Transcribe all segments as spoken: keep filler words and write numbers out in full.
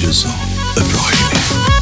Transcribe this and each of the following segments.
Rıza İbrahimi.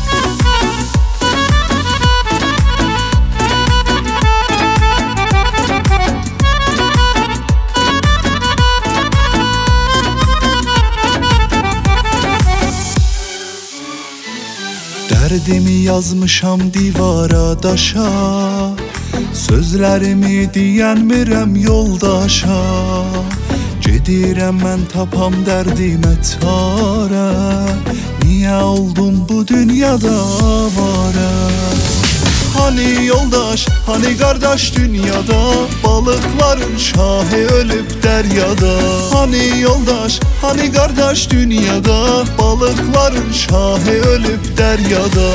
Dərdimi yazmışam divara daşa, sözlərimi deyənmirəm yoldaşa. Gedirəm mən tapam dərdimə çarə, niyə oldum bu dünyada avara? Hani yoldaş, hani qardaş dünyada, balıqların şahı ölüb dəryada. Hani yoldaş, hani qardaş dünyada, balıqların şahı ölüb dəryada.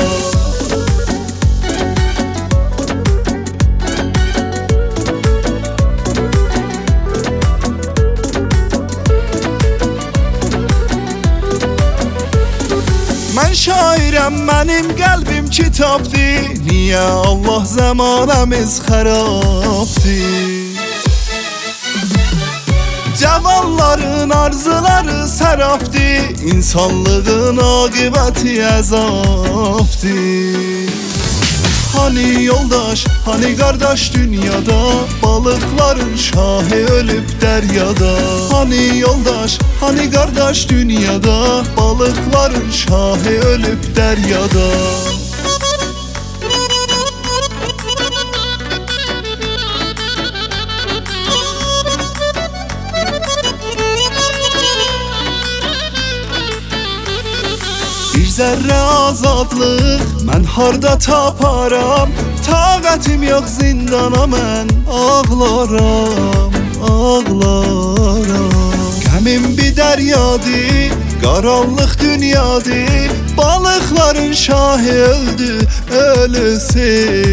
Mən şairəm, mənim qəlbim kitabdır, niyə Allah zəmanəmiz xərabdır? Cavanların arzuları sərabdır, insanlığın aqibəti əzabdır. Hani yoldaş, hani qardaş dünyada, balıqların şahı ölüb dəryada. Hani yoldaş, hani qardaş dünyada, balıqların şahı ölüb dəryada. Bir zərrə azadlıq mən harda taparam? Taqətim yox zindana mən ağlaram, ağlaram. Qəmim bir dəryadır, qaranlıq dünyadır, balıqların şahı öldü, ölüsü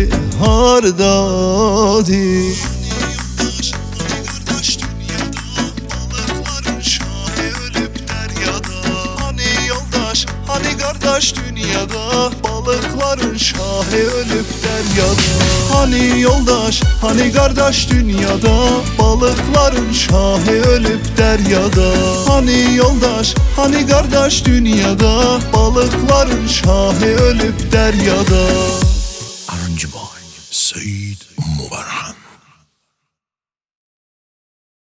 hardadır? Hani qardaş dünyada, balıqların şahı ölüb dəryada. Hani yoldaş, hani qardaş dünyada, balıqların şahı ölüb dəryada. Hani yoldaş, hani qardaş dünyada, balıqların şahı ölüb dəryada. Arıncı Boy, Seyid Mubarhan.